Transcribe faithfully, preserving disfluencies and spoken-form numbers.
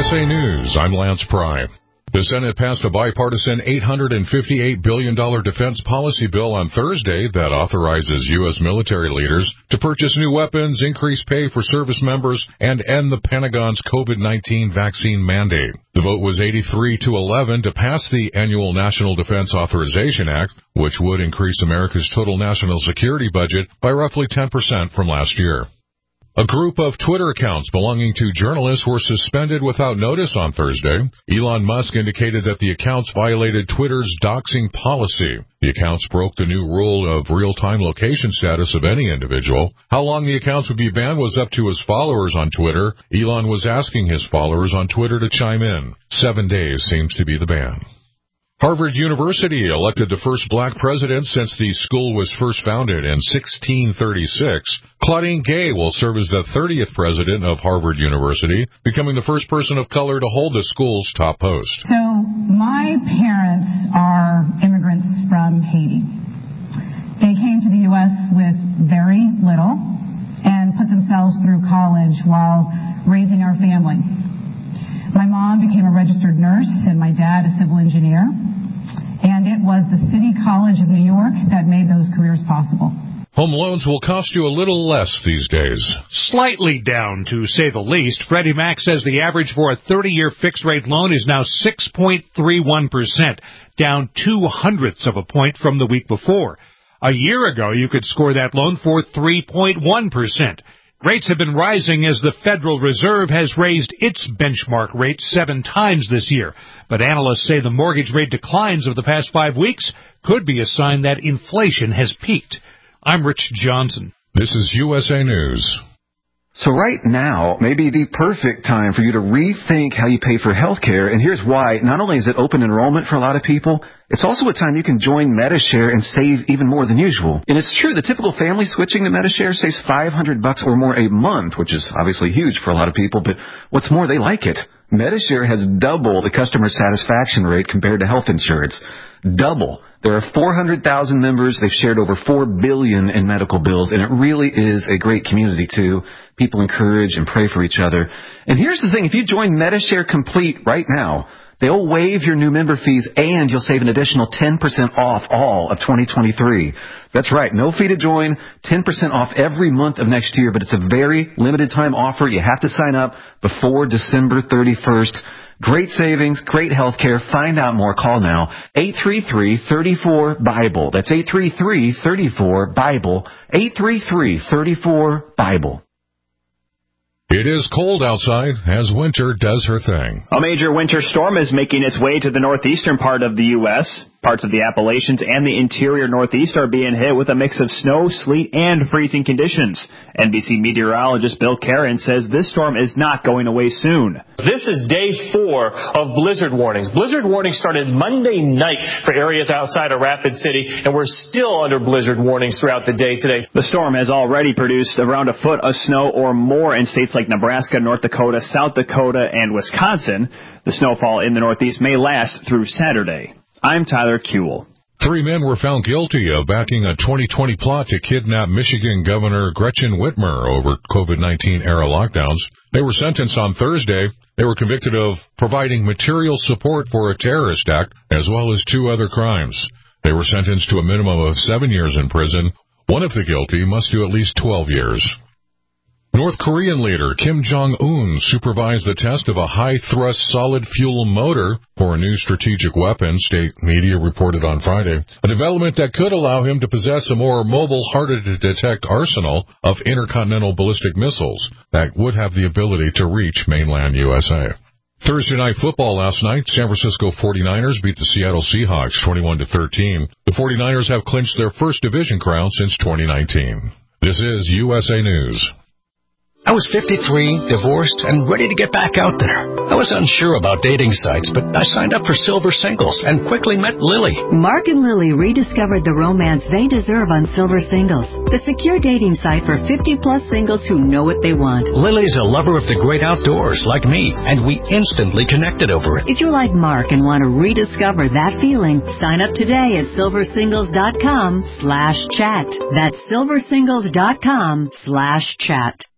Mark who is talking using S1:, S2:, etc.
S1: S A News, I'm Lance Pry. The Senate passed a bipartisan eight hundred fifty-eight billion dollars defense policy bill on Thursday that authorizes U S military leaders to purchase new weapons, increase pay for service members, and end the Pentagon's COVID nineteen vaccine mandate. The vote was eighty-three to eleven to pass the annual National Defense Authorization Act, which would increase America's total national security budget by roughly ten percent from last year. A group of Twitter accounts belonging to journalists were suspended without notice on Thursday. Elon Musk indicated that the accounts violated Twitter's doxing policy. The accounts broke the new rule of real-time location status of any individual. How long the accounts would be banned was up to his followers on Twitter. Elon was asking his followers on Twitter to chime in. Seven days seems to be the ban. Harvard University elected the first black president since the school was first founded in sixteen thirty-six. Claudine Gay will serve as the thirtieth president of Harvard University, becoming the first person of color to hold the school's top post.
S2: So my parents are immigrants from Haiti. They came to the U S with very little and put themselves through college while raising our family. My mom became a registered nurse and my dad a civil engineer. And it was the City College of New York that made those careers possible.
S1: Home loans will cost you a little less these days.
S3: Slightly down, to say the least. Freddie Mac says the average for a thirty-year fixed-rate loan is now six point three one percent, down two hundredths of a point from the week before. A year ago, you could score that loan for three point one percent. Rates have been rising as the Federal Reserve has raised its benchmark rate seven times this year. But analysts say the mortgage rate declines of the past five weeks could be a sign that inflation has peaked. I'm Rich Johnson.
S1: This is U S A News.
S4: So right now may be the perfect time for you to rethink how you pay for health care. And here's why. Not only is it open enrollment for a lot of people, it's also a time you can join Medi-Share and save even more than usual. And it's true, the typical family switching to Medi-Share saves five hundred bucks or more a month, which is obviously huge for a lot of people. But what's more, they like it. Medi-Share has double the customer satisfaction rate compared to health insurance. Double. There are four hundred thousand members. They've shared over four billion dollars in medical bills, and it really is a great community, too. People encourage and pray for each other. And here's the thing. If you join Medi-Share Complete right now, they'll waive your new member fees, and you'll save an additional ten percent off all of twenty twenty-three. That's right. No fee to join, ten percent off every month of next year, but it's a very limited time offer. You have to sign up before December thirty-first. Great savings, great health care. Find out more. Call now. eight three three, three four, BIBLE. That's eight three three, three four, BIBLE. eight three three, three four, BIBLE.
S1: It is cold outside as winter does her thing.
S5: A major winter storm is making its way to the northeastern part of the U S Parts of the Appalachians and the interior Northeast are being hit with a mix of snow, sleet, and freezing conditions. N B C meteorologist Bill Karen says this storm is not going away soon.
S6: This is day four of blizzard warnings. Blizzard warnings started Monday night for areas outside of Rapid City, and we're still under blizzard warnings throughout the day today.
S5: The storm has already produced around a foot of snow or more in states like Nebraska, North Dakota, South Dakota, and Wisconsin. The snowfall in the Northeast may last through Saturday. I'm Tyler Kuehl.
S1: Three men were found guilty of backing a twenty twenty plot to kidnap Michigan Governor Gretchen Whitmer over COVID nineteen era lockdowns. They were sentenced on Thursday. They were convicted of providing material support for a terrorist act, as well as two other crimes. They were sentenced to a minimum of seven years in prison. One of the guilty must do at least twelve years. North Korean leader Kim Jong-un supervised the test of a high-thrust solid-fuel motor for a new strategic weapon, state media reported on Friday, a development that could allow him to possess a more mobile, harder-to-detect arsenal of intercontinental ballistic missiles that would have the ability to reach mainland U S A. Thursday night football last night, San Francisco forty-niners beat the Seattle Seahawks twenty-one to thirteen. The forty-niners have clinched their first division crown since twenty nineteen. This is U S A News.
S7: I was fifty-three, divorced, and ready to get back out there. I was unsure about dating sites, but I signed up for Silver Singles and quickly met Lily.
S8: Mark and Lily rediscovered the romance they deserve on Silver Singles, the secure dating site for fifty-plus singles who know what they want.
S7: Lily's a lover of the great outdoors like me, and we instantly connected over it.
S8: If you're like Mark and want to rediscover that feeling, sign up today at silversingles.com slash chat. That's silversingles.com slash chat.